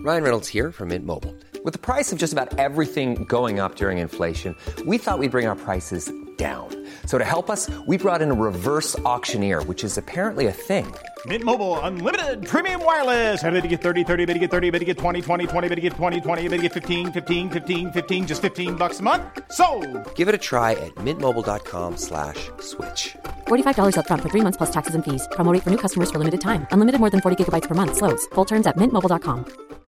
Ryan Reynolds here from Mint Mobile. With the price of just about everything going up during inflation, we thought we'd bring our prices down. So to help us, we brought in a reverse auctioneer, which is apparently a thing. Mint Mobile Unlimited Premium Wireless. How to get 30, 30, bit to get 30, bit to get 20, 20, 20, bit to get 20, 20, bit to get 15, 15, 15, 15, just $15 a month? Sold! Give it a try at mintmobile.com/switch. $45 up front for 3 months plus taxes and fees. Promo rate for new customers for limited time. Unlimited more than 40 gigabytes per month. Slows full terms at mintmobile.com.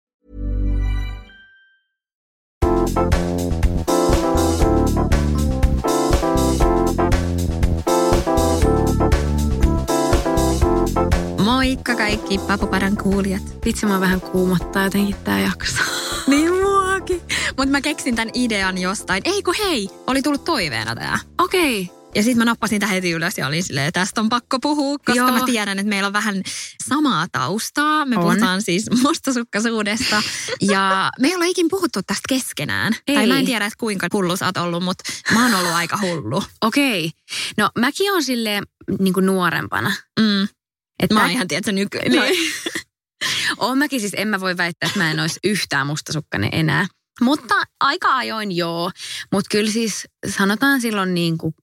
Moikka kaikki Papupadan kuulijat. Vitsi, mä vähän kuumottaa jotenkin tää jakso. Niin muakin. Mutta mä keksin tän idean jostain. Ei kun hei, oli tullut toiveena tää. Okei. Ja sit mä nappasin tää heti ylös ja olin silleen, tästä on pakko puhua, koska mä tiedän, että meillä on vähän samaa taustaa. Me puhutaan siis mustasukkaisuudesta ja me ei olla ikin puhuttu tästä keskenään. Ei. Tai mä en tiedä, että kuinka hullu sä oot ollut, mutta mä oon ollut aika hullu. Okei. No mäkin on silleen niin kuin nuorempana. Että mä oon ihan tiedätkö nykyään. No. Oon mäkin siis, en mä voi väittää, että mä en olisi yhtään mustasukkainen enää. Mutta aika ajoin joo. Mutta kyllä siis sanotaan silloin niin kuin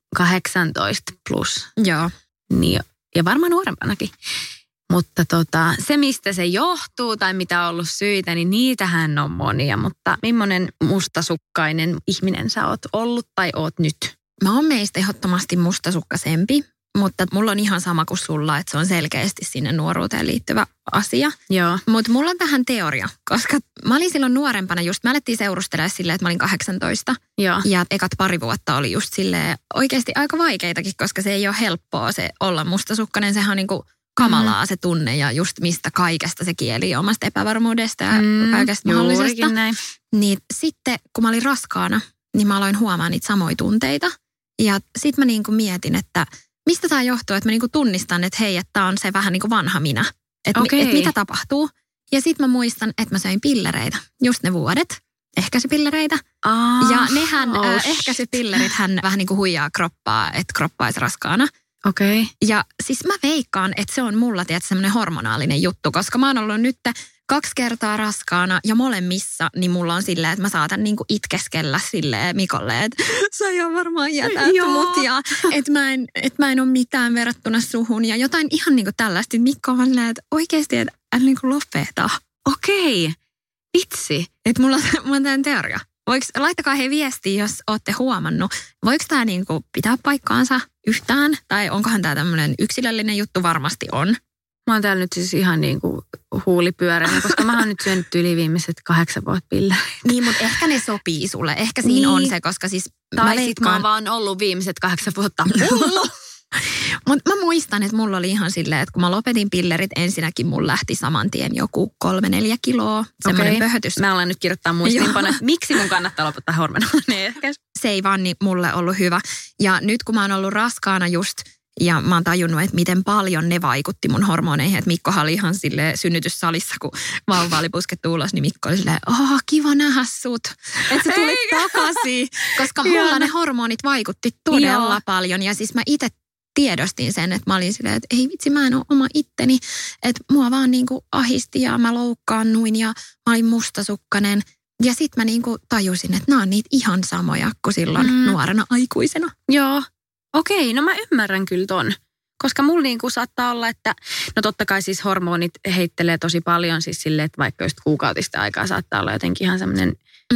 18 plus. Joo. Niin, ja varmaan nuorempanakin. Mutta se, mistä se johtuu tai mitä on ollut syitä, niin niitähän on monia. Mutta millainen mustasukkainen ihminen sä oot ollut tai oot nyt? Mä oon meistä ehdottomasti mustasukkaisempi. Mutta mulla on ihan sama kuin sulla, että se on selkeästi sinne nuoruuteen liittyvä asia. Joo. Mutta mulla on tähän teoria, koska mä olin silloin nuorempana just, me alettiin seurustella silleen, että mä olin 18. Joo. Ja ekat pari vuotta oli just silleen oikeasti aika vaikeitakin, koska se ei ole helppoa se olla mustasukkainen. Sehän on niinku kamalaa se tunne ja just mistä kaikesta se kieli omasta epävarmuudesta ja kaikesta mahdollisesta. Näin. Niin sitten kun mä olin raskaana, niin mä aloin huomaa niitä samoja tunteita. Ja sit mä niinku mietin, että mistä tämä johtuu, että mä niinku tunnistan, että hei, että tämä on se vähän niinku vanha minä. Että et mitä tapahtuu. Ja sitten mä muistan, että mä söin pillereitä. Just ne vuodet. Ehkäisypillereitä. Ja nehän, ehkäisypillerithän vähän niinku huijaa kroppaa, että kroppa olisi raskaana. Okei. Ja siis mä veikkaan, että se on mulla semmoinen hormonaalinen juttu, koska mä oon ollut nyt 2 kertaa raskaana ja molemmissa, niin mulla on silleen, että mä saatan niinku itkeskellä silleen Mikolle, että sä ihan varmaan jätät mut ja että mä en ole mitään verrattuna suhun ja jotain ihan niinku tällaista. Mikko on silleen, että oikeasti, että niinku lopeta. Okei. Vitsi. Että mulla on tämän teoria. Laittakaa hei viestiä, jos ootte huomannut. Voiko tämä niinku pitää paikkaansa yhtään? Tai onkohan tämä tämmöinen yksilöllinen juttu? Varmasti on. Mä oon täällä nyt siis ihan niin kuin huulipyöreänä, koska mä oon nyt syönyt yli viimeiset 8 vuotta pillereitä. Niin, mutta ehkä ne sopii sulle. Ehkä siinä on se, koska siis tai sit mä oon vaan ollut viimeiset 8 vuotta hullu. Mutta mä muistan, että mulla oli ihan silleen, että kun mä lopetin pillerit, ensinnäkin mulla lähti saman tien joku 3-4 kiloa. Semmoinen pöhötys. Mä alan nyt kirjoittaa muistiinpanoja, että miksi mun kannattaa lopettaa hormonaalinen ehkäisy. Se ei vaan mulle ollut hyvä. Ja nyt kun mä oon ollut raskaana just, ja mä oon tajunnut, että miten paljon ne vaikutti mun hormoneihin. Että Mikkohan oli ihan silleen synnytyssalissa, kun vauva oli puskettu ulos, niin Mikko oli silleen, kiva nähdä sut. Että sä tulit takaisin. Koska mulla ne hormonit vaikutti todella paljon. Ja siis mä itse tiedostin sen, että mä olin silleen, että ei vitsi, mä en ole oma itteni. Että mua vaan niinku ahisti ja mä loukkaannuin ja mä olin mustasukkainen. Ja sit mä niinku tajusin, että nämä on niitä ihan samoja kuin silloin nuorena aikuisena. Joo. Okei, no mä ymmärrän kyllä ton. Koska mulla niinku saattaa olla, että no totta kai siis hormonit heittelee tosi paljon siis silleen, että vaikka just kuukautista aikaa saattaa olla jotenkin ihan semmoinen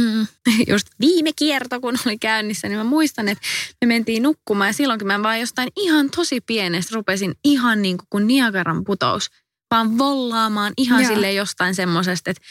just viime kierto, kun oli käynnissä, niin mä muistan, että me mentiin nukkumaan ja silloinkin mä vaan jostain ihan tosi pienestä rupesin ihan niin kuin Niagaran putous, vaan vollaamaan ihan silleen jostain semmosesta, että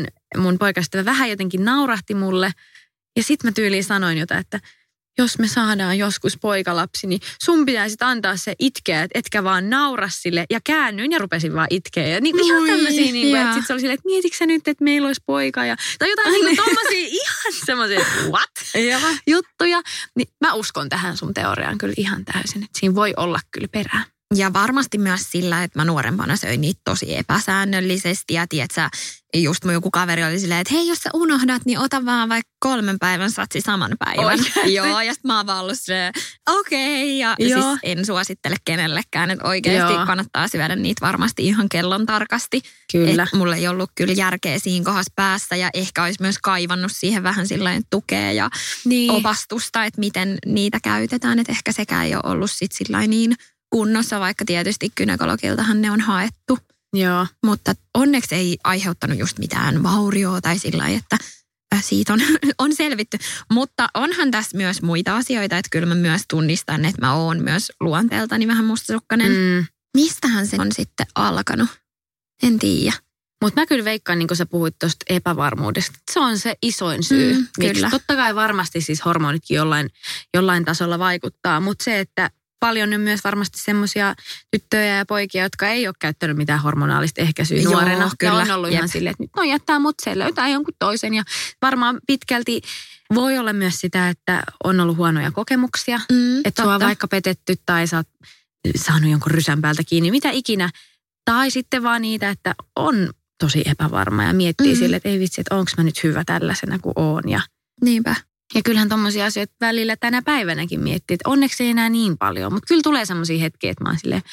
mun poikaystävä vähän jotenkin naurahti mulle ja sit mä tyyliin sanoin jotain, että jos me saadaan joskus poikalapsi, niin sun pitäisi antaa se itkeä, että etkä vaan naura sille. Ja käännyin ja rupesin vaan itkeä. Ja niin, ihan tämmöisiä, niin kuin, että sit se oli silleen, että mietitkö sä nyt, että meillä olisi poika? Ja, tai jotain niin tommosia ihan semmoisia, what? juttuja. Niin mä uskon tähän sun teoriaan kyllä ihan täysin. Että siinä voi olla kyllä perää. Ja varmasti myös sillä, että mä nuorempana söin niitä tosi epäsäännöllisesti. Ja tiedätkö, just mun joku kaveri oli silleen, että hei, jos sä unohdat, niin ota vaan vaikka 3 päivän satsi saman päivän. Oikeasti? Joo, ja sit mä oon vaan ollut silleen, okei. Ja siis en suosittele kenellekään, että oikeasti kannattaa syödä niitä varmasti ihan kellon tarkasti. Kyllä. Et mulla ei ollut kyllä järkeä siinä kohdassa päässä ja ehkä olisi myös kaivannut siihen vähän sillain tukea ja opastusta, että miten niitä käytetään. Että ehkä sekään ei ole ollut sit sillain niin kunnossa, vaikka tietysti gynekologiltahan ne on haettu. Joo. Mutta onneksi ei aiheuttanut just mitään vaurioa tai sillä lailla, että siitä on selvitty. Mutta onhan tässä myös muita asioita, että kyllä mä myös tunnistan, että mä oon myös luonteeltani vähän mustasukkainen. Mistähän se on sitten alkanut? En tiedä. Mutta mä kyllä veikkaan, niin kuin sä puhuit tuosta epävarmuudesta, se on se isoin syy. Kyllä. Totta kai varmasti siis hormonitkin jollain tasolla vaikuttaa, mutta se, että paljon on myös varmasti semmoisia tyttöjä ja poikia, jotka ei ole käyttänyt mitään hormonaalista ehkäisyä nuorena. Kyllä. Ja on ollut ihan silleen, että nyt no jättää mut, se löytää jonkun toisen. Ja varmaan pitkälti voi olla myös sitä, että on ollut huonoja kokemuksia. Että sua on vaikka petetty tai sä oot saanut jonkun rysän päältä kiinni, mitä ikinä. Tai sitten vaan niitä, että on tosi epävarma ja miettii sille, että ei vitsi, että onko mä nyt hyvä tällaisena kuin oon. Ja niinpä. Ja kyllähän tommosia asioita välillä tänä päivänäkin miettii, että onneksi ei enää niin paljon. Mutta kyllä tulee semmoisia hetkiä, että mä oon silleen,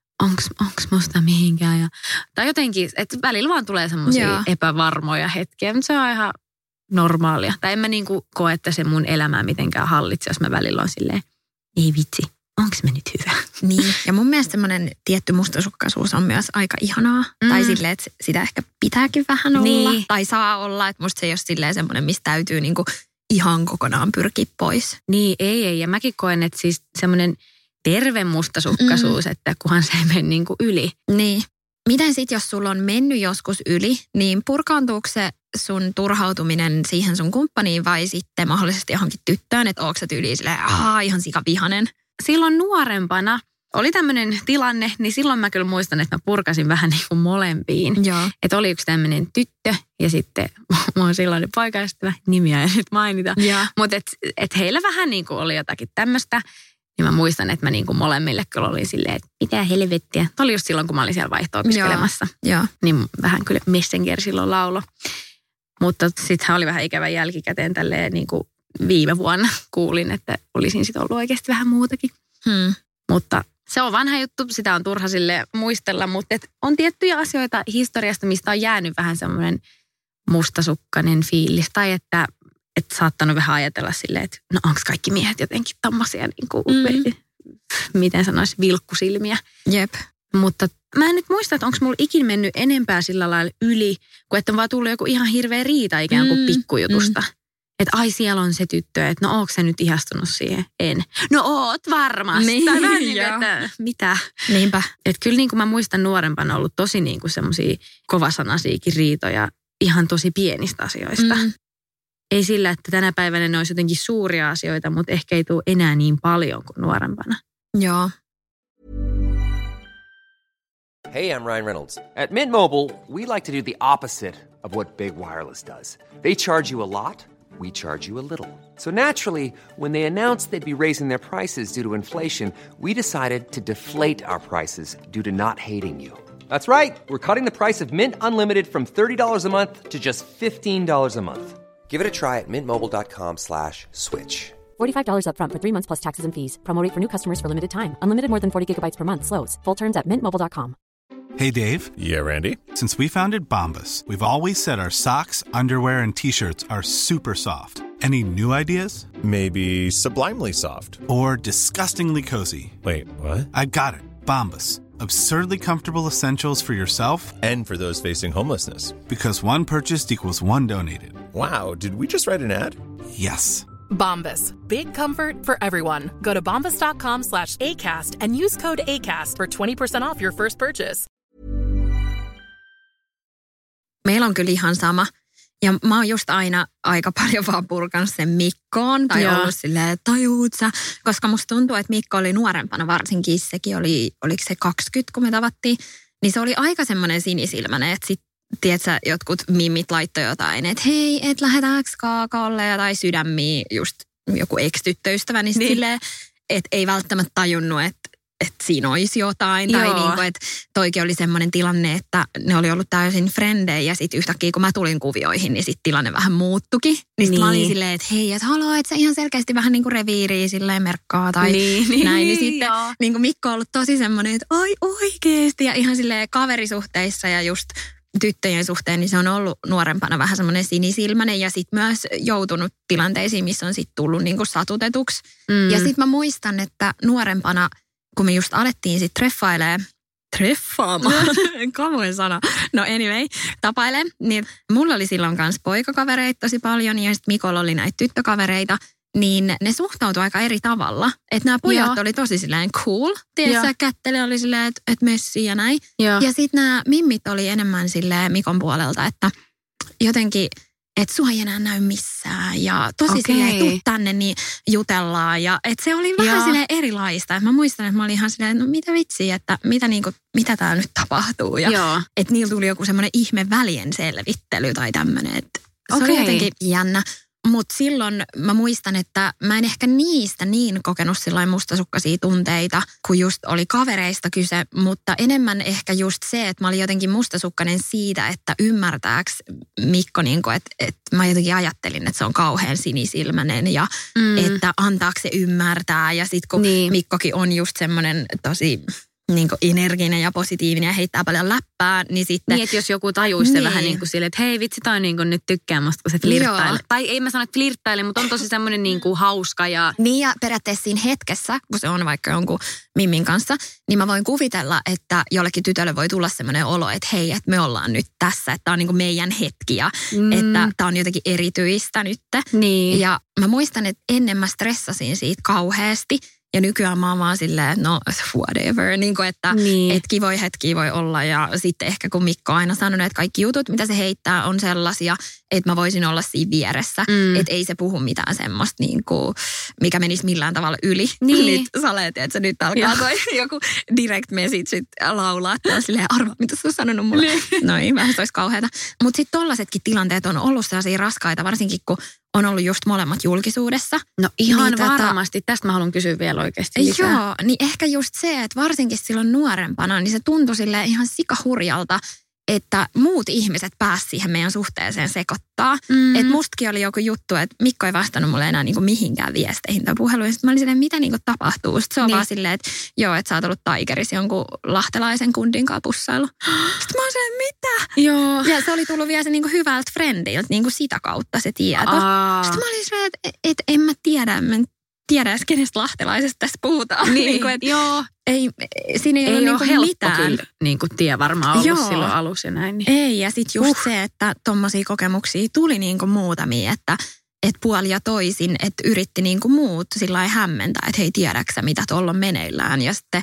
onks musta mihinkään. Tai jotenkin, että välillä vaan tulee semmoisia epävarmoja hetkiä, mutta se on ihan normaalia. Tai en mä niinku koe, että se mun elämää mitenkään hallitse, jos mä välillä on silleen, ei vitsi, onks mä nyt hyvä? Niin, ja mun mielestä semmoinen tietty mustasukkaisuus on myös aika ihanaa. Tai silleen, että sitä ehkä pitääkin vähän olla. Niin. Tai saa olla, että musta se ei ole silleen semmoinen, mistä täytyy niinku ihan kokonaan pyrkiä pois. Niin, ei. Ja mäkin koen, että siis semmoinen terve mustasukkaisuus, että kunhan se ei mene niin kuin yli. Niin. Miten sitten, jos sulla on mennyt joskus yli, niin purkaantuuko se sun turhautuminen siihen sun kumppaniin vai sitten mahdollisesti johonkin tyttöön, että ootko sä tyyliin silleen, ihan sikavihanen? Silloin nuorempana oli tämmöinen tilanne, niin silloin mä kyllä muistan, että mä purkasin vähän niin kuin molempiin. Joo. Että oli yksi tämmöinen tyttö ja sitten mä oon silloin poikaystävä, nimiä ei nyt mainita. Mutta et heillä vähän niin kuin oli jotakin tämmöistä. Niin mä muistan, että mä niin kuin molemmille kyllä olin silleen, että mitä helvettiä. Tämä oli just silloin, kun mä olin siellä vaihto-opiskelemassa. Joo. Niin vähän kyllä Messenger silloin laulo. Mutta sittenhän oli vähän ikävä jälkikäteen tälleen niin kuin viime vuonna kuulin, että olisin sitten ollut oikeasti vähän muutakin. Mutta se on vanha juttu, sitä on turha sille muistella, mutta on tiettyjä asioita historiasta, mistä on jäänyt vähän semmoinen mustasukkainen fiilis. Tai että saattanut vähän ajatella silleen, että no onko kaikki miehet jotenkin tommosia niin kuin, miten sanoisi, vilkkusilmiä. Jep. Mutta mä en nyt muista, että onko mulla ikin mennyt enempää sillä lailla yli, kuin että on vaan tullut joku ihan hirveä riita ikään kuin pikkujutusta. Että ai siellä on se tyttö, että no ootko sä nyt ihastunut siihen? En. No oot varmasti. Niin, tai vähän niin kuin, että mitä? Niinpä. Että kyllä niin kuin mä muistan nuorempana ollut tosi niin kuin semmosia kovasanaisiakin riitoja ihan tosi pienistä asioista. Ei sillä, että tänä päivänä ne olisi jotenkin suuria asioita, mutta ehkä ei tule enää niin paljon kuin nuorempana. Joo. Hey, I'm Ryan Reynolds. At Mint Mobile, we like to do the opposite of what Big Wireless does. They charge you a lot, we charge you a little. So naturally, when they announced they'd be raising their prices due to inflation, we decided to deflate our prices due to not hating you. That's right. We're cutting the price of Mint Unlimited from $30 a month to just $15 a month. Give it a try at mintmobile.com/switch. $45 up front for 3 months plus taxes and fees. Promo rate for new customers for limited time. Unlimited more than 40 gigabytes per month. Slows full terms at mintmobile.com. Hey, Dave. Yeah, Randy. Since we founded Bombas, we've always said our socks, underwear, and T-shirts are super soft. Any new ideas? Maybe sublimely soft. Or disgustingly cozy. Wait, what? I got it. Bombas. Absurdly comfortable essentials for yourself And for those facing homelessness. because one purchased equals one donated. Wow, did we just write an ad? Yes. Bombas. Big comfort for everyone. Go to bombas.com/ACAST and use code ACAST for 20% off your first purchase. Meillä on kyllä ihan sama. Ja mä oon just aina aika paljon vaan purkanut sen Mikkoon. Tai ollut silleen, tajuut sä. Koska musta tuntuu, että Mikko oli nuorempana varsinkin. Sekin oli, oliko se 20, kun me tavattiin. Niin se oli aika semmoinen sinisilmäinen, että sit, tiedätkö, jotkut mimmit laittoi jotain, että hei, et lähdetäänkö kaakaolle tai sydämiä, just joku ex-tyttöystävä, niin silleen, että ei välttämättä tajunnut, että siinä olisi jotain. Tai Joo. niinku, että toikin oli semmoinen tilanne, että ne oli ollut täysin frendejä ja sitten yhtäkkiä kun mä tulin kuvioihin, niin sitten tilanne vähän muuttukin. Niin sit mä olin silleen, että hei, että haloo, että se ihan selkeästi vähän niinku reviiriä silleen merkkaa tai näin. Niin sitten niinku Mikko on ollut tosi semmoinen, että ai oikeesti ja ihan silleen kaverisuhteissa ja just tyttöjen suhteen, niin se on ollut nuorempana vähän semmoinen sinisilmäinen ja sitten myös joutunut tilanteisiin, missä on sitten tullut niinku satutetuksi. Ja sitten mä muistan, että nuorempana, kun me just alettiin sitten treffaamaan, kamoin sana, no anyway, tapailee, niin mulla oli silloin kanssa poikakavereita tosi paljon ja sitten Mikolla oli näitä tyttökavereita, niin ne suhtautui aika eri tavalla. Että nämä pojat oli tosi silleen cool. Tiedätkö, kättele oli silleen, että messi ja näin. Ja sitten nämä mimmit oli enemmän silleen Mikon puolelta, että jotenkin, että sua ei enää näy missään. Ja tosi silleen, tuu tänne, niin jutellaan. Ja että se oli vähän silleen erilaista. Et mä muistan, että mä olin ihan silleen, no mitä vitsiä, että mitä tää nyt tapahtuu. Ja että niillä tuli joku semmoinen ihme välien selvittely tai tämmöinen. Että se oli jotenkin jännä. Mutta silloin mä muistan, että mä en ehkä niistä niin kokenut sillain mustasukkaisia tunteita, kun just oli kavereista kyse, mutta enemmän ehkä just se, että mä olin jotenkin mustasukkainen siitä, että ymmärtääks Mikko, niinku, että mä jotenkin ajattelin, että se on kauhean sinisilmäinen ja että antaako se ymmärtää. Ja sit kun Mikkokin on just semmoinen tosi niinku energinen ja positiivinen ja heittää paljon läppää, niin sitten... Niin, että jos joku tajuisi se vähän niin kuin silleen, että hei vitsi, toi niin kuin nyt tykkää musta, kun se flirttailee. Tai ei mä sano, että flirttailee, mutta on tosi semmoinen niin kuin hauska ja... Niin ja periaatteessa siinä hetkessä, kun se on vaikka jonkun mimmin kanssa, niin mä voin kuvitella, että jollekin tytölle voi tulla semmoinen olo, että hei, että me ollaan nyt tässä, että tää on niin kuin meidän hetki ja että tää on jotenkin erityistä nyt. Niin. Ja mä muistan, että ennen mä stressasin siitä kauheasti. Ja nykyään mä oon vaan silleen, no whatever, niin kuin, että et kivoja hetkiä voi olla. Ja sitten ehkä kun Mikko on aina sanonut, että kaikki jutut, mitä se heittää, on sellaisia, että mä voisin olla siinä vieressä. Että ei se puhu mitään semmoista, niin kuin, mikä menisi millään tavalla yli. Nyt sä olet, että nyt alkaa toi joku direct message laulaa. Että silleen, arvaa, mitä sä oot sanonut mulle. Noin, vähän se olisi kauheata. Mutta sitten tollaisetkin tilanteet on ollut sellaisia raskaita, varsinkin kun on ollut just molemmat julkisuudessa. No ihan niin, varmasti. Tästä mä haluan kysyä vielä oikeasti lisää. Joo, niin ehkä just se, että varsinkin silloin nuorempana, niin se tuntui silleen ihan sikahurjalta, että muut ihmiset pääsivät siihen meidän suhteeseen sekoittaa. Että mustakin oli joku juttu, että Mikko ei vastannut mulle enää niinku mihinkään viesteihin tai puheluihin. Sitten mä olin silleen, mitä niinku tapahtuu? Sitten se on vaan silleen, että joo, että sä oot ollut Tigerissa jonkun lahtelaisen kundin kanssa pussailu. Sitten mä olin silleen, mitä? Joo. Ja se oli tullut vielä se niinku hyvältä friendiltä, niinku sitä kautta se tieto. Sitten mä olin silleen, että en mä tiedä edes kenestä lahtelaisesta tässä puhutaan. Niin, että joo. Siinä ei ollut niinku helppo mitään. kyllä niinku tie varmaan ollut silloin alussa ja näin. Niin. Ei, ja sitten just se, että tommosia kokemuksia tuli niinku muutamia, että puoli ja toisin, että yritti niinku muut sillä lailla hämmentää, että hei, tiedäksä mitä tuolla on meneillään. Ja sitten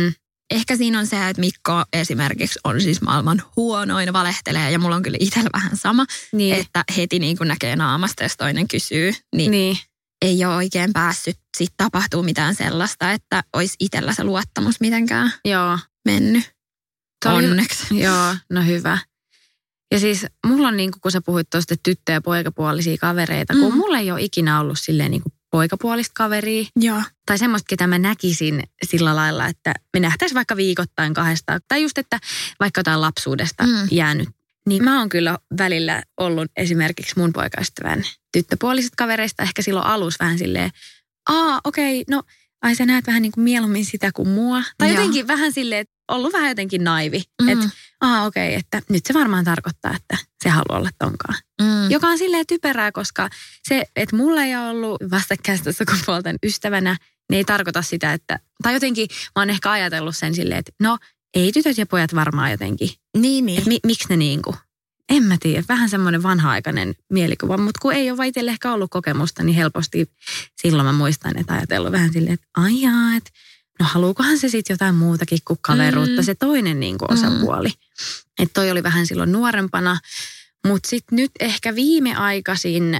ehkä siinä on se, että Mikko esimerkiksi on siis maailman huonoin valehtelee, ja mulla on kyllä itsellä vähän sama, että heti niinku näkee naamasta, jos toinen kysyy, niin. Ei ole oikein päässyt sit tapahtuu mitään sellaista, että olisi itsellä se luottamus mitenkään mennyt. Onneksi. Joo, no hyvä. Ja siis mulla on niin kuin, kun sä puhuit tuosta tyttö- ja poikapuolisia kavereita, kun mulla ei ole ikinä ollut silleen niin kuin poikapuolista kaveria. Joo. Tai semmoista, ketä mä näkisin sillä lailla, että me nähtäisiin vaikka viikoittain 2. Tai just, että vaikka jotain lapsuudesta jäänyt. Niin mä oon kyllä välillä ollut esimerkiksi mun poikaystävän tyttöpuolisista kavereista ehkä silloin alussa vähän silleen, okei, no ai sä näet vähän niin kuin mieluummin sitä kuin mua. Tai jotenkin vähän silleen, että ollut vähän jotenkin naivi. Että okei, että nyt se varmaan tarkoittaa, että se haluaa olla tonkaan. Joka on silleen typerää, koska se, että mulla ei ole ollut vastakkaista sukupuolten ystävänä, niin ei tarkoita sitä, että, tai jotenkin mä oon ehkä ajatellut sen silleen, että no ei tytöt ja pojat varmaan jotenkin. Niin. Että miksi ne niinku, en mä tiedä, vähän semmoinen vanha-aikainen mielikuva, mutta kun ei ole vaan itselle ehkä ollut kokemusta, niin helposti silloin mä muistan, että ajatellut vähän silleen, että aijaa, että no haluukohan se sitten jotain muutakin kuin kaveruutta, se toinen niinku osapuoli. Että toi oli vähän silloin nuorempana, mutta sitten nyt ehkä viimeaikaisin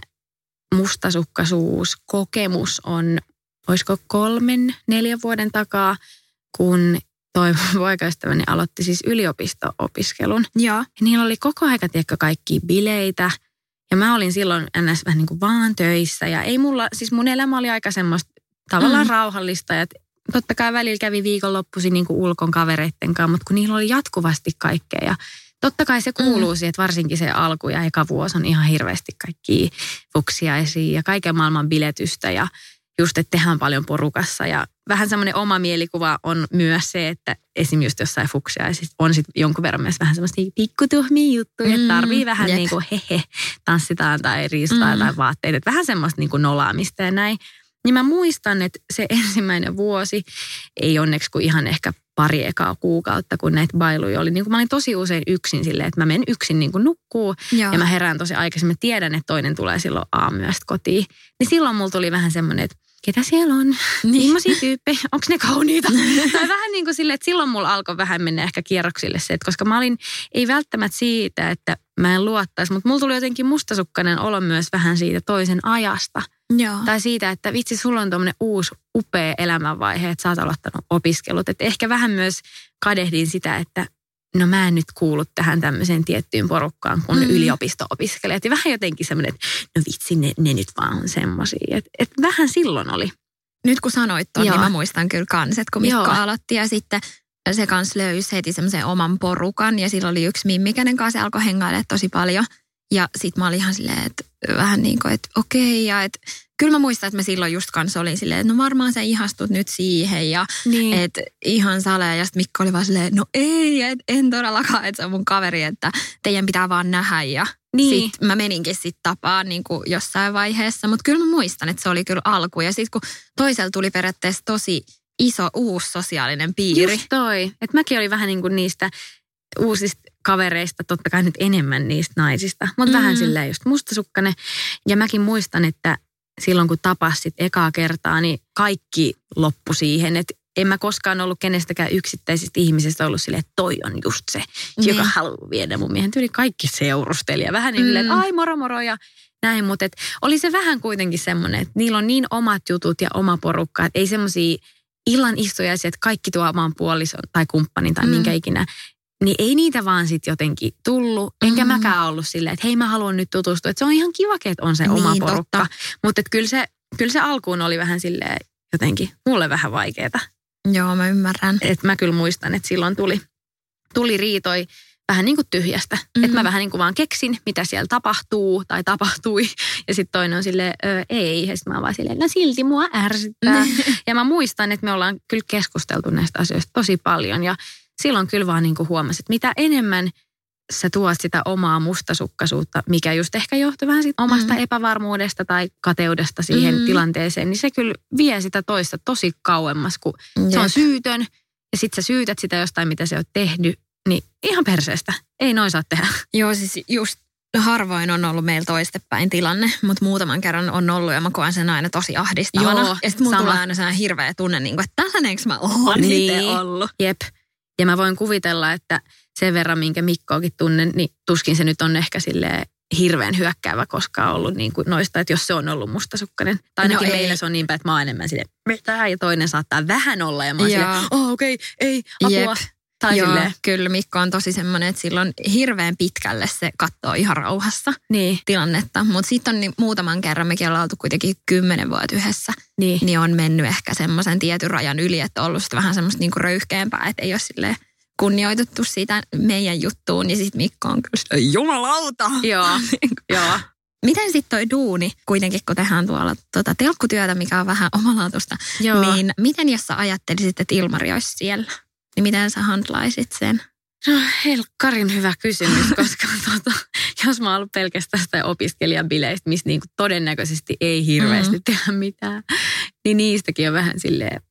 mustasukkaisuuskokemus on, olisiko 3-4 vuoden takaa, kun toi poikaystäväni aloitti siis yliopisto-opiskelun. Joo. Niillä oli koko aika, tiedätkö, kaikkia bileitä. Ja mä olin silloin ns. Vähän niin kuin vaan töissä. Ja ei mulla, siis mun elämä oli aika semmoista tavallaan rauhallista. Ja totta kai välillä kävi viikonloppuisin niin kuin ulkon kavereitten kanssa, mutta kun niillä oli jatkuvasti kaikkea ja totta kai se kuuluu siihen, että varsinkin se alku ja eka vuosi on ihan hirveästi kaikkia fuksiaisia ja kaiken maailman biletystä ja just, että tehdään paljon porukassa ja vähän semmoinen oma mielikuva on myös se, että esimerkiksi just jossain fuksiaisissa on sitten jonkun verran myös vähän semmoisia pikkutuhmia juttuja, että tarvii vähän niin kuin tanssitaan tai riisutaan tai vaatteita, että vähän semmoista niin kuin nolaamista ja näin. Niin mä muistan, että se ensimmäinen vuosi ei onneksi kuin ihan ehkä pari ekaa kuukautta, kun näitä bailuja oli. Niin kuin mä olin tosi usein yksin silleen, että mä menen yksin niin kuin nukkuu ja mä herään tosi aikaisin. Mä tiedän, että toinen tulee silloin aamuyöstä kotiin. Niin silloin mulla tuli vähän semmoinen, että ketä siellä on? Millaisia tyyppejä? Onko ne kauniita? Tai vähän niin kuin silleen, että silloin mulla alkoi vähän mennä ehkä kierroksille se, että koska mä olin, ei välttämättä siitä, että mä en luottaisi, mutta mulla tuli jotenkin mustasukkainen olo myös vähän siitä toisen ajasta. Joo. Tai siitä, että vitsi, sulla on tommoinen uusi upea elämänvaihe, että sä oot aloittanut opiskelut. Että ehkä vähän myös kadehdin sitä, että no mä en nyt kuulu tähän tämmöiseen tiettyyn porukkaan, kun yliopisto-opiskelijat. Ja vähän jotenkin semmoinen, että no vitsi, ne nyt vaan on semmosia. Että vähän silloin oli. Nyt kun sanoit ton, niin mä muistan kyllä kans, että kun Mikko aloitti ja sitten se kans löysi heti semmoisen oman porukan. Ja sillä oli yksi mimmi, kenen kanssa se alkoi hengailemaan tosi paljon. Ja sit mä olin ihan silleen, että vähän niin kuin, että okei. Ja että kyllä mä muistan, että mä silloin just kanssa olin silleen, että no varmaan sä ihastut nyt siihen. Ja että ihan salee. Ja sitten Mikko oli vaan silleen, no ei, että en todellakaan, että se on mun kaveri, että teidän pitää vaan nähdä. Ja sitten mä meninkin sitten tapaan niin kuin jossain vaiheessa. Mutta kyllä mä muistan, että se oli kyllä alku. Ja sitten kun toisella tuli periaatteessa tosi iso uusi sosiaalinen piiri. Just toi. Että mäkin olin vähän niin kuin niistä uusista kavereista, totta kai nyt enemmän niistä naisista, mutta vähän silleen just mustasukkainen. Ja mäkin muistan, että silloin kun tapasit ekaa kertaa, niin kaikki loppui siihen, että en mä koskaan ollut kenestäkään yksittäisistä ihmisistä ollut silleen, että toi on just se, joka haluaa viedä mun miehen. Tyyli kaikki seurusteli ja vähän niin kuin, että ai moro ja näin, mutta oli se vähän kuitenkin semmoinen, että niillä on niin omat jutut ja oma porukka, että ei semmoisia illan istujaisia, että kaikki tuo oman puolison tai kumppanin tai minkä ikinä. Niin ei niitä vaan sitten jotenkin tullut. Enkä mäkään ollut silleen, että hei mä haluan nyt tutustua. Että se on ihan kiva, että on se oma porukka. Mutta kyllä se alkuun oli vähän silleen jotenkin mulle vähän vaikeeta. Joo, mä ymmärrän. Että mä kyllä muistan, että silloin tuli riitoi vähän niin kuin tyhjästä. Että mä vähän niin kuin vaan keksin, mitä siellä tapahtuu tai tapahtui. Ja sitten toinen on silleen, ei. Ja sitten mä vaan silleen, no silti mua ärsyttää. Ja mä muistan, että me ollaan kyllä keskusteltu näistä asioista tosi paljon. Ja silloin kyllä vaan niin kuin huomasin, että mitä enemmän sä tuot sitä omaa mustasukkaisuutta, mikä just ehkä johtuu vähän siitä omasta epävarmuudesta tai kateudesta siihen tilanteeseen, niin se kyllä vie sitä toista tosi kauemmas, kun se on syytön ja sit sä syytät sitä jostain, mitä se on tehnyt, niin ihan perseestä. Ei noin saa tehdä. Joo, siis just harvoin on ollut meillä toistepäin tilanne, mutta muutaman kerran on ollut ja mä koen sen aina tosi ahdistavana. Joo, ja sitten mulla tulee aina sellainen hirveä tunne, niin kuin, että tällainenko mä oon itse ollut. Jep. Ja mä voin kuvitella, että sen verran, minkä Mikkoakin tunnen, niin tuskin se nyt on ehkä silleen hirveän hyökkäävä koskaan ollut niin kuin noista, että jos se on ollut mustasukkainen. Tai ainakin meillä se on niin päin, että mä oon enemmän silleen, mitä? Ja toinen saattaa vähän olla ja mä oon silleen, okei, ei, apua. Tai joo, silleen. Kyllä Mikko on tosi semmoinen, että silloin hirveän pitkälle se katsoo ihan rauhassa tilannetta. Mutta sitten on muutaman kerran, mekin ollaan oltu kuitenkin 10 vuotta yhdessä, niin on mennyt ehkä semmoisen tietyn rajan yli, että on ollut sitten vähän semmoista niinku röyhkeämpää, että ei ole silleen kunnioitettu siitä meidän juttuun. Niin sitten Mikko on kyllä silleen, jumalauta! Joo. Miten sitten toi duuni, kuitenkin kun tehdään tuolla telkkutyötä, mikä on vähän omalaatusta, niin miten jos sä ajattelisit, että Ilmari olisi siellä? Niin miten sä handlaisit sen? No, helkkarin hyvä kysymys, koska jos mä oon ollut pelkästään sitä opiskelijabileistä, missä niinku todennäköisesti ei hirveästi tehdä mitään, niin niistäkin on vähän silleen,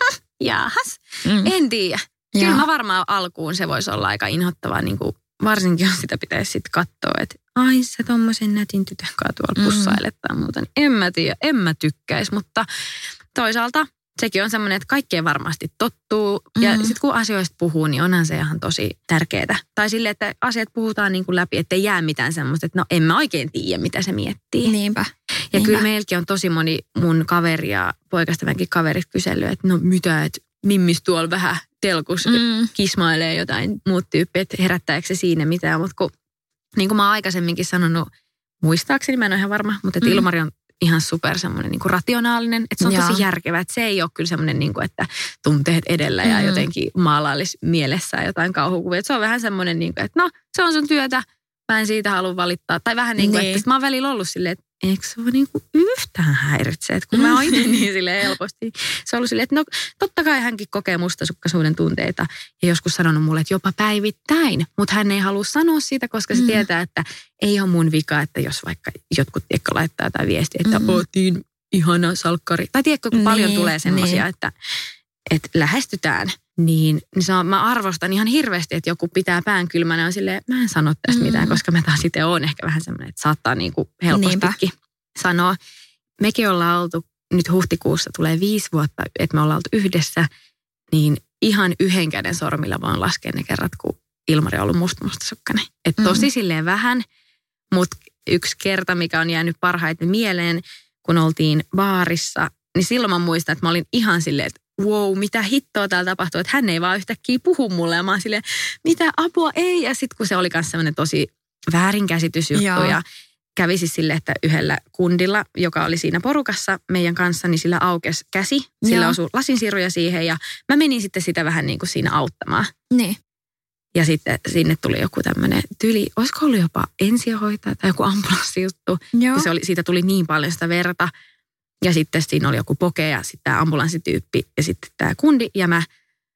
jaahas, en tiedä. Kyllä mä varmaan alkuun se voisi olla aika inhottavaa, niinku, varsinkin jos sitä pitäisi sitten katsoa, että ai sä tommosen nätin tytön kanssa tuolla pussailet tai muuta. Niin en mä tiedä, en mä tykkäisi, mutta toisaalta sekin on semmoinen, että kaikkeen varmasti tottuu. Ja sitten kun asioista puhuu, niin onhan se ihan tosi tärkeää. Tai silleen, että asiat puhutaan niin kuin läpi, ettei jää mitään semmoista, että no en mä oikein tiedä, mitä se miettii. Niinpä. Ja kyllä meilläkin on tosi moni mun kaveri ja poikastavankin kaverit kysellyt, että no mitä, että mimmis tuolla vähän telkus kismailee jotain muut tyyppiä, että herättääkö se siinä mitään. Mutta niin kuin mä oon aikaisemminkin sanonut, muistaakseni, mä en ole ihan varma, mutta että Ilmari on ihan super semmoinen niin kuin rationaalinen, että se on tosi järkevä. Että se ei ole kyllä semmoinen, niin kuin, että tunteet edellä ja jotenkin maalailisi mielessään jotain kauhukuvia. Että se on vähän semmoinen, niin kuin, että no, se on sun työtä, mä en siitä halua valittaa. Tai vähän niin kuin, että mä oon välillä ollut silleen, että eikö se ole niin kuin yhtään häiritse, että kun mä oon itse niin silleen helposti. Se on ollut silleen, että no totta kai hänkin kokee mustasukkaisuuden tunteita ja joskus sanonut mulle, että jopa päivittäin. Mutta hän ei halua sanoa siitä, koska se tietää, että ei ole mun vika, että jos vaikka jotkut tiedätkö laittaa tai viestiä, että ootiin ihana salkkari. Tai tiedätkö, kun paljon tulee semmoisia, että lähestytään. Niin mä arvostan ihan hirveästi, että joku pitää pään kylmänä on silleen, mä en sano tästä mitään, koska mä taas itse oon ehkä vähän semmoinen, että saattaa niinku helpostikin sanoa. Mekin ollaan oltu, nyt huhtikuussa tulee 5 vuotta, että me ollaan oltu yhdessä, niin ihan yhden käden sormilla vaan laskea ne kerrat, kun Ilmari on ollut mustasukkainen. Että tosi silleen vähän, mutta yksi kerta, mikä on jäänyt parhaiten mieleen, kun oltiin baarissa, niin silloin mä muistan, että mä olin ihan silleen, että wow, mitä hittoa täällä tapahtuu, että hän ei vaan yhtäkkiä puhu mulle. Ja mä oon silleen, mitä apua ei. Ja sitten kun se oli myös sellainen tosi väärinkäsitysjuttu ja kävi siis silleen, että yhdellä kundilla, joka oli siinä porukassa meidän kanssa, niin sillä aukesi käsi. Sillä osui lasinsiruja siihen ja mä menin sitten sitä vähän niin kuin siinä auttamaan. Niin. Ja sitten sinne tuli joku tämmöinen tyyli, olisiko ollut jopa ensihoitaja tai joku ambulanssijuttu. Siitä tuli niin paljon sitä verta. Ja sitten siinä oli joku poke ja sitten tämä ambulanssityyppi ja sitten tämä kundi ja mä.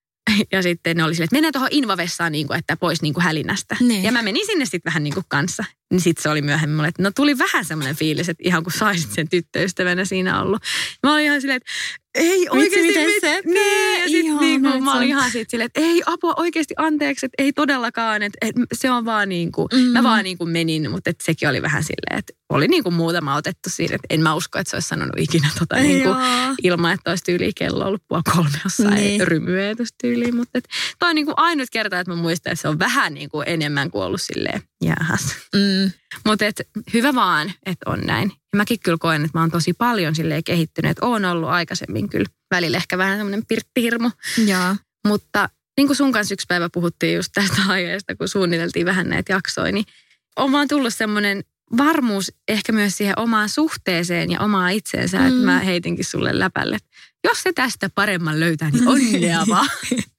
Ja sitten ne oli silleen, että mennään tuohon invavessaan, niin kuin, että pois niin kuin hälinästä. Ne. Ja mä menin sinne sitten vähän niin kuin kanssa. Niin sitten se oli myöhemmin mulle, että no tuli vähän semmoinen fiilis, että ihan kun saisit sen tyttöystävänä siinä ollut. Mä olin ihan silleen, että ei oikeasti. Niin, ja sitten niin kuin, mä olin ihan silleen, että ei apua oikeasti anteeksi, että ei todellakaan. Että se on vaan niin kuin, mä vaan niin kuin menin, mutta että sekin oli vähän silleen, että oli niin kuin muutama otettu siinä. Että en mä usko, että se olisi sanonut ikinä niin kuin, ilman, että olisi tyyliin kello ollut 2:30 jossain rymyä tuossa tyyliin. Mutta toi on niin kuin ainut kerta, että mä muistan, että se on vähän niin kuin enemmän kuin ollut silleen jäähäs. Mutta hyvä vaan, että on näin. Ja mäkin kyllä koen, että mä oon tosi paljon silleen kehittynyt, että oon ollut aikaisemmin kyllä välillä ehkä vähän semmoinen pirttihirmu. Joo. Mutta niin kuin sun kanssa yksi päivä puhuttiin just tästä aiheesta, kun suunniteltiin vähän näitä jaksoja, niin on vaan tullut semmoinen varmuus ehkä myös siihen omaan suhteeseen ja omaan itseensä, että mä heitinkin sulle läpälle. Jos se tästä paremman löytää, niin onnea vaan.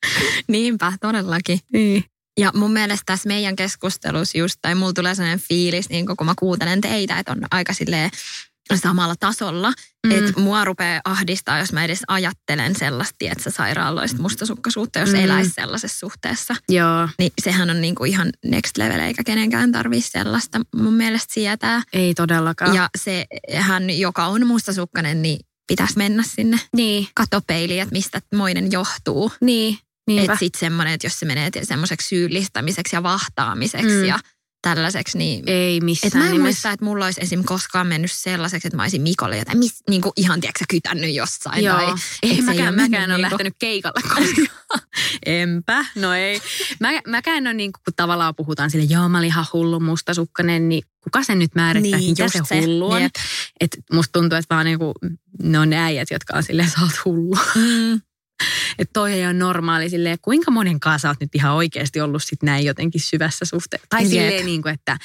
Niinpä, todellakin. Niin. Ja mun mielestä tässä meidän keskustelussa just, tai mulla tulee sellainen fiilis, niin kun mä kuuntelen teitä, että on aika silleen samalla tasolla. Että mua rupeaa ahdistaa, jos mä edes ajattelen sellaista, että sairaaloista mustasukkaisuutta, jos eläisi sellaisessa suhteessa. Joo. Niin sehän on niinku ihan next level, eikä kenenkään tarvitse sellaista mun mielestä sietää. Ei todellakaan. Ja sehän, joka on mustasukkainen, niin pitäisi mennä sinne. Niin. Katso peiliin, että mistä moinen johtuu. Niin. Että sitten semmoinen, että jos se menee semmoiseksi syyllistämiseksi ja vahtaamiseksi ja tällaiseksi, niin ei missään että mä en nimessä. muista, että mulla olisi esim. Koskaan mennyt sellaiseksi, että mä olisin Mikolle jotain niinku ihan tiedätkö kytännyt jossain. Joo. Tai, ei mäkään ole niinku lähtenyt keikalle koskaan. Enpä, no ei. Mäkään ole niin kuin tavallaan puhutaan sille, joo mä olin ihan hullu mustasukkainen, niin kuka sen nyt määrittää, niin, mitä se hullu on. Että musta tuntuu, että vaan niinku, ne on ne äijät, jotka on silleen, sä oot hullu. Että toi ei ole normaali silleen, kuinka monen kanssa oot nyt ihan oikeasti ollut sit näin jotenkin syvässä suhteessa. Tai silleen niin kuin, että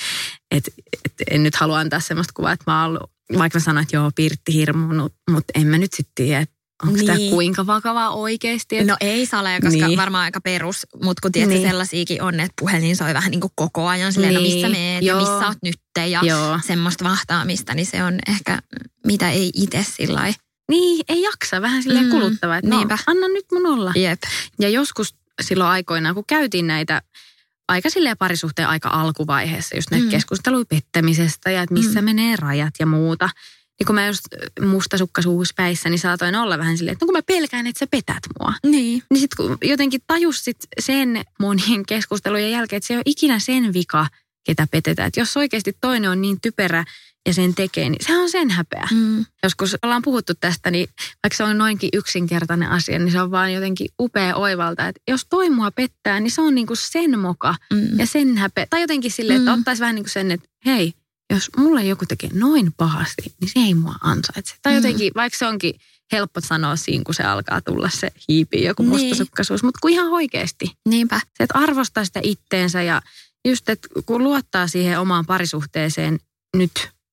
en nyt halua antaa semmoista kuvaa, että mä oon ollut, vaikka mä sanoin, että joo, pirttihirmu, mutta en mä nyt sitten tiedä, että onko tämä kuinka vakavaa oikeasti. No ei sale, koska varmaan aika perus, mutta kun tiedätkö sellaisiakin on, että puhelin soi vähän niin kuin koko ajan silleen, no missä meet ja missä oot nyt ja semmoista vahtaamista, niin se on ehkä mitä ei itse sillä lailla. Niin, ei jaksa. Vähän silleen kuluttavaa, että no, anna nyt mun olla. Jep. Ja joskus silloin aikoinaan, kun käytiin näitä aika silleen parisuhteen aika alkuvaiheessa, just näitä keskusteluja pettämisestä ja että missä menee rajat ja muuta. Niin kun mä just mustasukkaisuuspäissä, niin saatoin olla vähän silleen, että no kun mä pelkään, että sä petät mua. Niin. Niin sit kun jotenkin tajusit sen monien keskustelujen jälkeen, että se ei ole ikinä sen vika, ketä petetään. Että jos oikeasti toinen on niin typerä ja sen tekee, niin sehän on sen häpeä. Joskus ollaan puhuttu tästä, niin vaikka se on noinkin yksinkertainen asia, niin se on vaan jotenkin upea oivalta, että jos toi mua pettää, niin se on niinku sen moka ja sen häpeä. Tai jotenkin silleen, että ottaisi vähän niinku sen, että hei, jos mulle joku tekee noin pahasti, niin se ei mua ansaitse. Tai jotenkin, vaikka se onkin helppo sanoa siinä, kun se alkaa tulla se hiipi joku mustasukkaisuus, mutta kun ihan oikeasti. Niinpä. Se, että arvostaa sitä itteensä ja just, että kun luottaa siihen omaan parisuhteeseen nyt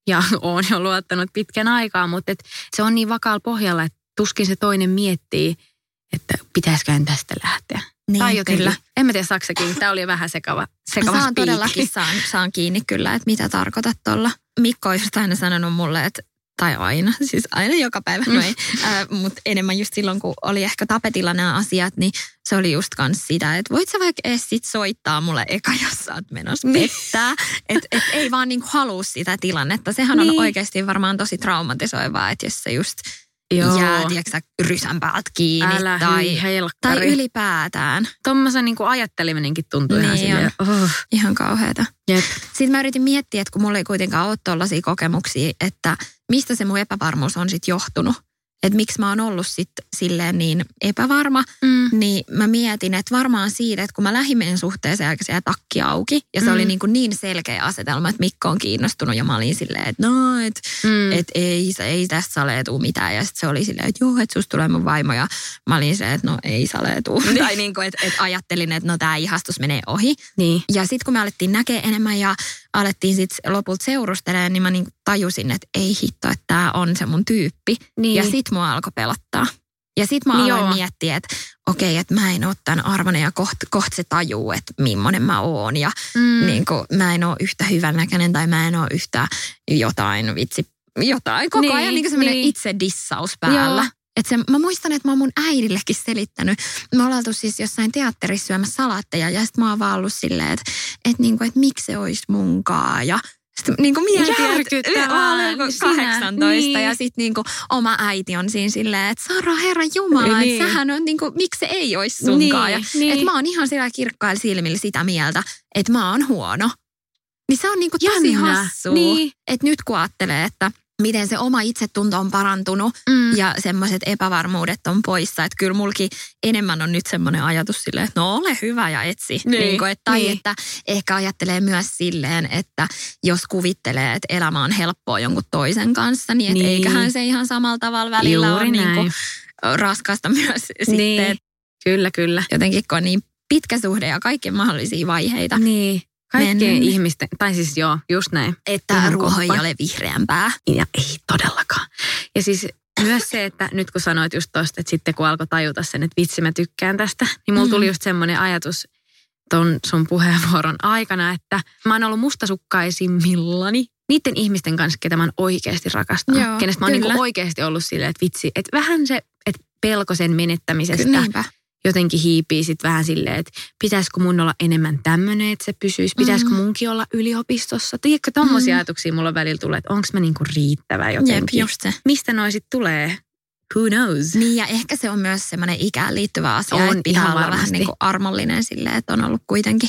ja oon jo luottanut pitkän aikaa, mutta se on niin vakaalla pohjalla, että tuskin se toinen miettii, että pitäisiköhän tästä lähteä. Niin, tai jotenkin, kyllä. En mä tiedä saksakin, tämä oli vähän sekava Saan todellakin saan kiinni kyllä, että mitä tarkoitat tuolla. Mikko on just aina sanonut mulle, että tai aina, siis aina joka päivä, mutta enemmän just silloin, kun oli ehkä tapetilla nämä asiat, niin se oli just kans sitä, että voit sä vaikka edes sit soittaa mulle eka, jos sä oot menossa pettää. Että ei vaan niinku halua sitä tilannetta. Sehän on oikeasti varmaan tosi traumatisoivaa, että jos se just jää, tiedätkö rysän päältä kiinni tai ylipäätään. Tuommoisen niin kuin ajatteleminenkin tuntuu ihan silleen. Ihan kauheata. Jep. Sitten mä yritin miettiä, että kun mulla ei kuitenkaan ole tollaisia kokemuksia, että mistä se mun epävarmuus on sitten johtunut. Että miksi mä oon ollut sitten silleen niin epävarma, niin mä mietin, että varmaan siitä, että kun mä lähdin meidän suhteeseen aika siellä takki auki, ja se oli niin selkeä asetelma, että Mikko on kiinnostunut, ja mä olin silleen, että no, että ei tässä salee tuu mitään, ja sitten se oli silleen, että joo, että susta tulee mun vaimo, ja mä olin silleen, että no ei salee tuu, tai niin kuin, että ajattelin, että no tää ihastus menee ohi. Niin. Ja sitten kun me alettiin näkee enemmän, ja alettiin sitten lopulta seurustelemaan, niin mä niin tajusin, että ei hitto, että tää on se mun tyyppi. Niin. Ja sit mua alkoi pelottaa. Ja sit mä aloin miettiä, että okei, että mä en ole tämän arvoinen ja kohta se tajuu, että millainen mä oon. Ja niin kuin, mä en ole yhtä hyvännäköinen tai mä en ole yhtä jotain koko ajan niin kuin semmoinen itse dissaus päällä. Että mä muistan, että mä oon mun äidillekin selittänyt. Me ollaan oltu siis jossain teatterissa syömässä salaatteja ja sitten mä oon vaan ollut silleen, että miksi se olisi munkaan. Ja sitten niin kuin mietin, että mä olen 18 ja sitten niin kuin oma äiti on siinä silleen, että Sara, Herran Jumala, että sähän on niin kuin, miksi se ei olisi sunkaan. Että mä oon ihan sillä kirkkailla silmillä sitä mieltä, että mä oon huono. Niin se on niin kuin tosi hassua. Niin. Että nyt kun ajattelee, että miten se oma itsetunto on parantunut ja semmoiset epävarmuudet on poissa. Että kyllä mulki enemmän on nyt semmoinen ajatus silleen, että no ole hyvä ja etsi. Että ehkä ajattelee myös silleen, että jos kuvittelee, että elämä on helppoa jonkun toisen kanssa, niin että eiköhän se ihan samalla tavalla välillä ole niin kuin raskasta myös sitten. Kyllä. Jotenkin kun on niin pitkä suhde ja kaikkia mahdollisia vaiheita. Niin. Kaikkien ihmisten, tai siis joo, just näin. Että ruoho ei ole vihreämpää. Ja ei todellakaan. Ja siis myös se, että nyt kun sanoit just tosta, että sitten kun alkoi tajuta sen, että vitsi mä tykkään tästä, niin mulla tuli just semmoinen ajatus ton sun puheenvuoron aikana, että mä oon ollut mustasukkaisimmillani niiden ihmisten kanssa, ketä mä oon oikeasti rakastanut. Joo, kenestä mä oon niin oikeasti ollut silleen, että vitsi, että vähän se, että pelko sen menettämisestä. Niinpä. Jotenkin hiipii sitten vähän silleen, että pitäisikö mun olla enemmän tämmöinen, että se pysyisi. Pitäisikö munkin olla yliopistossa? Tiedätkö, tommosia ajatuksia mulla välillä tulee, että onko mä niinku riittävä jotenkin. Jep, just se. Mistä noi sit tulee? Who knows? Niin ja ehkä se on myös semmoinen ikään liittyvä asia, on, että pitää olla vähän niin kuin armollinen silleen, että on ollut kuitenkin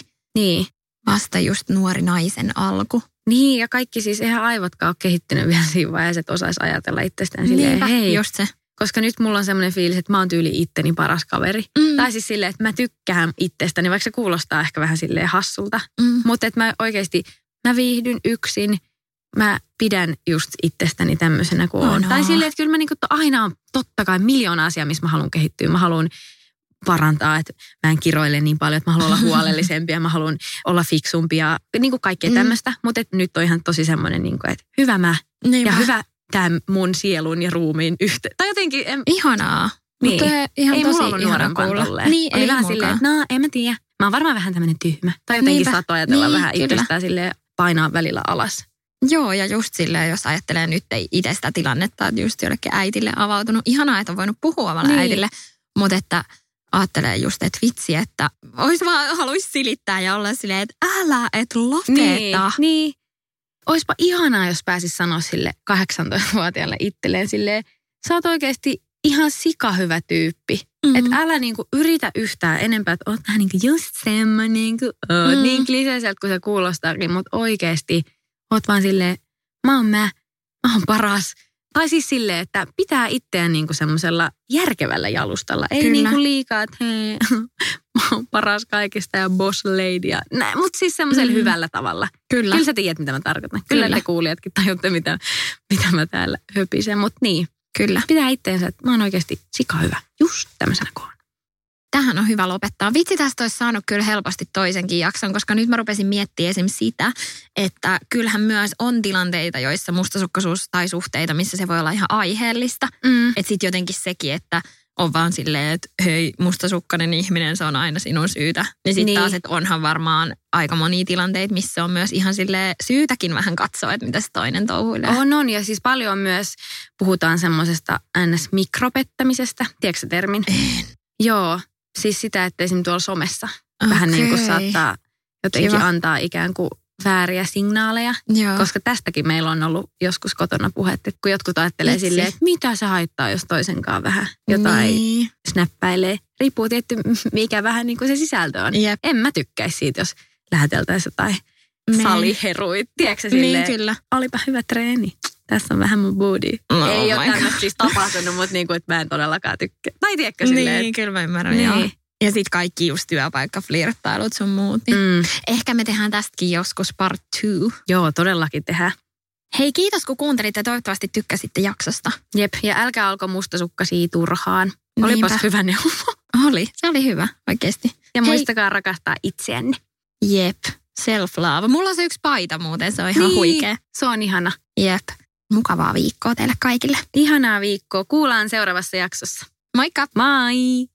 vasta just nuori naisen alku. Niin ja kaikki siis eihän aivotkaan ole kehittynyt vielä siinä vaiheessa, että osaisi ajatella itsestään silleen, hei. Just se. Koska nyt mulla on semmoinen fiilis, että mä oon tyyli itteni paras kaveri. Tai siis silleen, että mä tykkään itsestäni, vaikka se kuulostaa ehkä vähän silleen hassulta. Mutta että mä oikeasti, mä viihdyn yksin. Mä pidän just itsestäni tämmöisenä kuin on. Tai silleen, että kyllä mä niinku aina on totta kai miljoona asiaa, missä mä haluan kehittyä. Mä haluan parantaa, että mä en kiroile niin paljon, että mä haluan olla huolellisempi ja mä haluan olla fiksumpi ja niin kuin kaikkea tämmöistä. Mutta nyt on ihan tosi semmoinen, niin kuin, että hyvä mä ja hyvä tämä mun sielun ja ruumiin yhteen. Tai jotenkin... Ihanaa. Niin. Mutta ihan ei tosi mulla ollut nuorempaan tolleen. Niin, oli vähän silleen, että no en mä tiedä. Mä oon varmaan vähän tämmöinen tyhmä. Tai jotenkin saattoi ajatella vähän itsestään silleen painaa välillä alas. Joo, ja just silleen, jos ajattelee nyt itse sitä tilannetta, että just jollekin äitille avautunut. Ihanaa, että on voinut puhua omalle äidille, mutta että ajattelee just, että vitsi, että haluaisi silittää ja olla silleen, että älä, et lopeta. Niin. Oispa ihanaa, jos pääsis sanoa sille 18-vuotiaalle itselleen silleen, sä oot oikeasti ihan sikahyvä tyyppi. Että älä niinku yritä yhtään enempää, että oot vähän niinku just semmoinen, niinku, niin kliseiseltä kuin se kuulostaakin, mutta oikeasti oot vaan silleen, mä oon paras. Tai siis silleen, että pitää itseään niinku semmoisella järkevällä jalustalla. Ei niinku liikaa, että hei, mä oon paras kaikista ja boss lady. Ja näin, mutta siis semmoisella hyvällä tavalla. Kyllä sä tiedät, mitä mä tarkoitan. Kyllä te kuulijatkin tajutte, mitä mä täällä höpisen. Mutta niin, kyllä. Pitää itteensä, että mä oon oikeasti sika hyvä. Just tämmöisenä kuin on. Tähän on hyvä lopettaa. Vitsi, tästä olisi saanut kyllä helposti toisenkin jakson, koska nyt mä rupesin miettimään esimerkiksi sitä, että kyllähän myös on tilanteita, joissa mustasukkaisuus tai suhteita, missä se voi olla ihan aiheellista. Että sitten jotenkin sekin, että on vaan silleen, että hei, mustasukkainen ihminen, se on aina sinun syytä. Niin sitten taas, että onhan varmaan aika monia tilanteita, missä on myös ihan silleen syytäkin vähän katsoa, että mitä se toinen touhuilee. On, ja siis paljon myös puhutaan semmoisesta ns-mikropettämisestä. Tiedätkö sä termin? En. Joo, siis sitä, että esimerkiksi tuolla somessa vähän niin kuin saattaa jotenkin antaa ikään kuin vääriä signaaleja. Joo. Koska tästäkin meillä on ollut joskus kotona puhetta, että kun jotkut ajattelee silleen, että mitä se haittaa, jos toisenkaan vähän jotain snäppäilee. Riippuu tietty, mikä vähän niin kuin se sisältö on. Jep. En mä tykkäisi siitä, jos läheteltäisiin jotain saliheruit. Tiedätkö silleen, niin, kyllä. Olipa hyvä treeni. Tässä on vähän mun booty. No, ei ole tämmöistä siis tapahtunut, mutta niin kuin, että mä en todellakaan tykkää. Tai tiedätkö silleen? Niin, kyllä mä ymmärrän. Joo. Ja sitten kaikki just työpaikkaflirttailut sun muut. Ehkä me tehdään tästäkin joskus part 2. Joo, todellakin tehdään. Hei, kiitos kun kuuntelitte ja toivottavasti tykkäsitte jaksosta. Jep, ja älkää alko mustasukkasia turhaan. Olipas hyvä neuvo. Oli, se oli hyvä oikeasti. Ja muistakaa rakastaa itseänne. Jep, self-love. Mulla on se yksi paita muuten, se on ihan huikea. Se on ihana. Jep, mukavaa viikkoa teille kaikille. Ihanaa viikkoa. Kuullaan seuraavassa jaksossa. Moikka! Moi!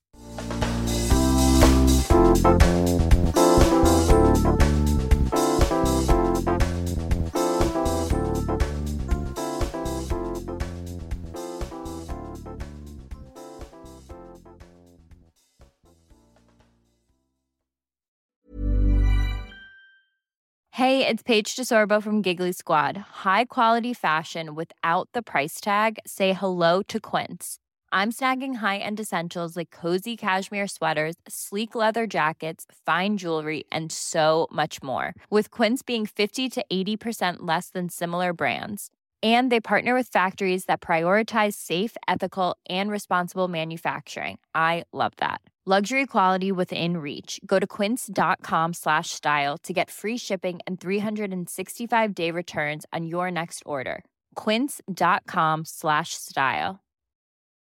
Hey, it's Paige DeSorbo from Giggly Squad. High quality fashion without the price tag. Say hello to Quince. I'm snagging high-end essentials like cozy cashmere sweaters, sleek leather jackets, fine jewelry, and so much more. With Quince being 50 to 80% less than similar brands. And they partner with factories that prioritize safe, ethical, and responsible manufacturing. I love that. Luxury quality within reach. Go to quince.com/style to get free shipping and 365-day returns on your next order. Quince.com/style.